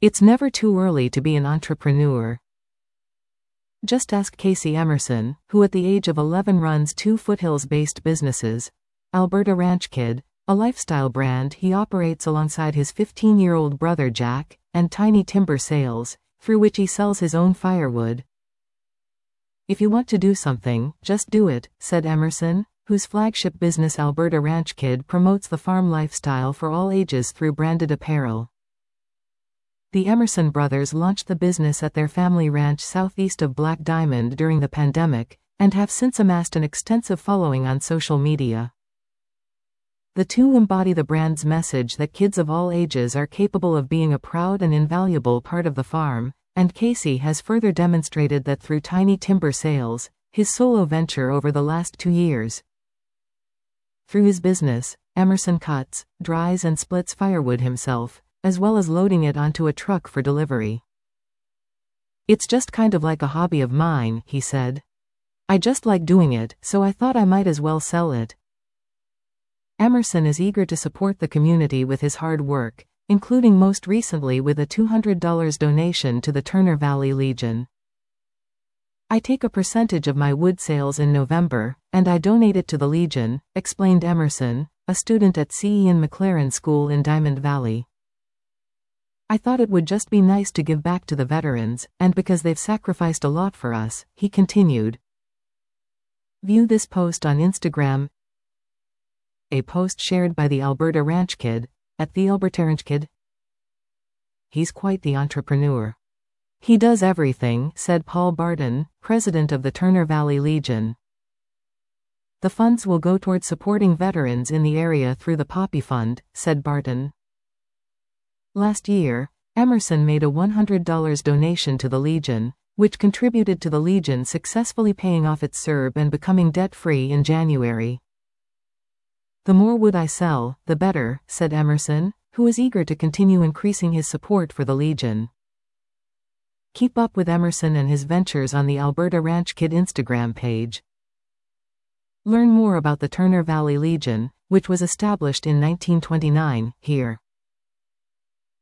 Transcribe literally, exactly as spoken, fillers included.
It's never too early to be an entrepreneur. Just ask Casey Emerson, who at the age of eleven runs two Foothills-based businesses. Alberta Ranch Kid, a lifestyle brand he operates alongside his fifteen-year-old brother Jack, and Tiny Timber Sales, through which he sells his own firewood. If you want to do something, just do it, said Emerson, whose flagship business Alberta Ranch Kid promotes the farm lifestyle for all ages through branded apparel. The Emerson brothers launched the business at their family ranch southeast of Black Diamond during the pandemic, and have since amassed an extensive following on social media. The two embody the brand's message that kids of all ages are capable of being a proud and invaluable part of the farm, and Casey has further demonstrated that through Tiny Timber Sales, his solo venture over the last two years. Through his business, Emerson cuts, dries and splits firewood himself, as well as loading it onto a truck for delivery. It's just kind of like a hobby of mine, he said. I just like doing it, so I thought I might as well sell it. Emerson is eager to support the community with his hard work, including most recently with a two hundred dollar donation to the Turner Valley Legion. I take a percentage of my wood sales in November, and I donate it to the Legion, explained Emerson, a student at C. Ian McLaren School in Diamond Valley. I thought it would just be nice to give back to the veterans, and because they've sacrificed a lot for us, he continued. View this post on Instagram. A post shared by the Alberta Ranch Kid, at the Alberta Ranch Kid. He's quite the entrepreneur. He does everything, said Paul Barton, president of the Turner Valley Legion. The funds will go toward supporting veterans in the area through the Poppy Fund, said Barton. Last year, Emerson made a one hundred dollar donation to the Legion, which contributed to the Legion successfully paying off its S E R B and becoming debt-free in January. The more wood I sell, the better, said Emerson, who is eager to continue increasing his support for the Legion. Keep up with Emerson and his ventures on the Alberta Ranch Kid Instagram page. Learn more about the Turner Valley Legion, which was established in nineteen twenty-nine, here.